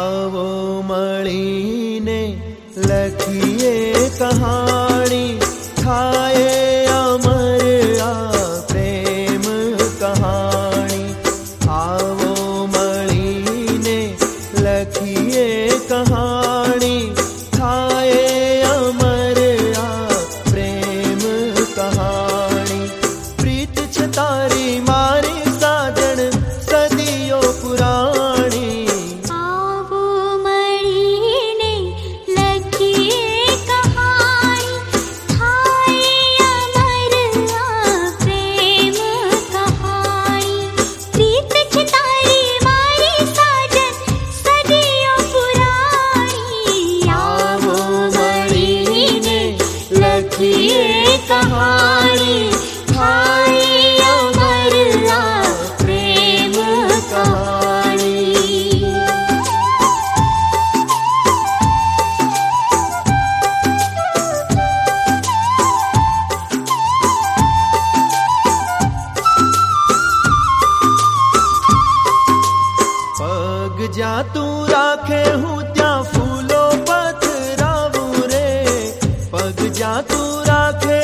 आवो मळीने लखिए कहानी, थाए अमर आ प्रेम कहानी। आवो मळीने लखिए कहानी, थाए अमर आ प्रेम कहानी। प्रीत छ तारी मारी साजन सदियों पुरानी। आवो मळीने लखिए कहानी, थाए अमर आ प्रेम कहानी। प्रीत छ तारी मारी साजन सदियों पुरानी। आवो मळीने लखिए कहानी, थाए अमर आ प्रेम कहानी। पग जा तू राखे हूँ त्या फूलो पथरावू रे। पग जा तू राखे,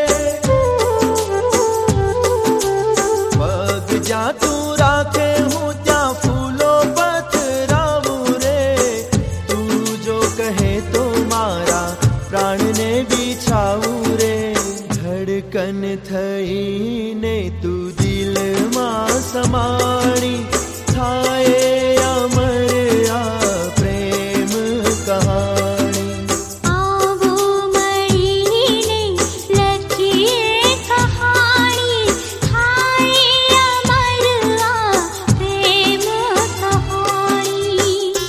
पग जा तू राखे हूँ त्या फूलो पथरावू रे। तू जो कहे तो मारा प्राण ने बिछावू रे। धड़कन थई ने तू दिल मां समाणी, थाए अमर आ प्रेम कहानी। आवो मळीने लखिए कहानी, थाए अमर आ प्रेम कहानी।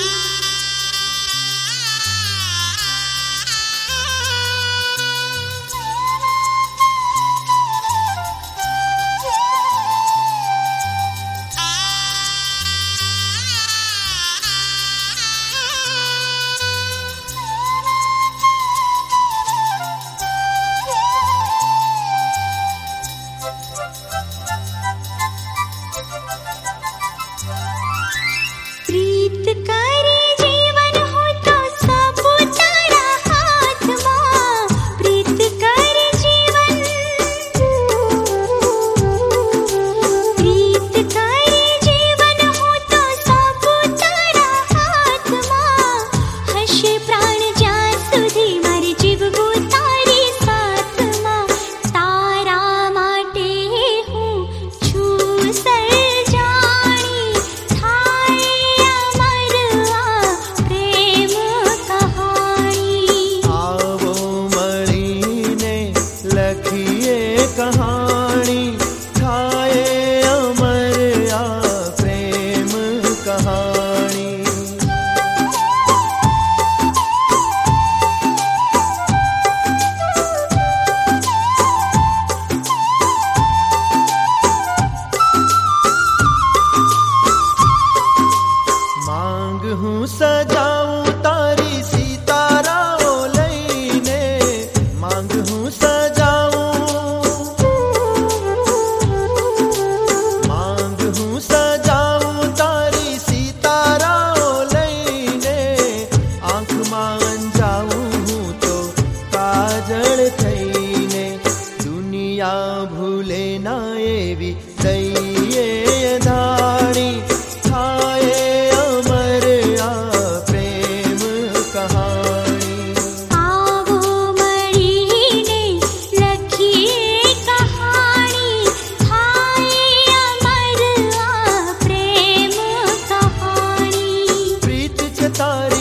प्रीत करे जीवन हो तो सब तारा हाथ मां। प्रीत करे जीवन, प्रीत करे जीवन हो तो सब तारा हाथ मां। हशे प्राण ज्यां सुधी मारी जीववू तारी साथ मां। तारा माटे हूँ छूं सरजाणी, थाए अमर आ प्रेम कहानी। आवो मळीने लखिए कहानी, थाए अमर आ प्रेम कहानी। मांग हूँ सजाऊं तारी सीतारा ओ लईने। मांग हूँ सजाऊं, मांग हूँ सजाऊं तारी सीतारा ओ लईने। आंख मान जाऊं हूँ तो काजल थईने। दुनिया भूले ना एवी दईए धाणी, थाए अमर आ प्रेम कहानी। आवो मळीने लखिए कहानी, थाए अमर आ प्रेम कहानी। प्रीत छ तारी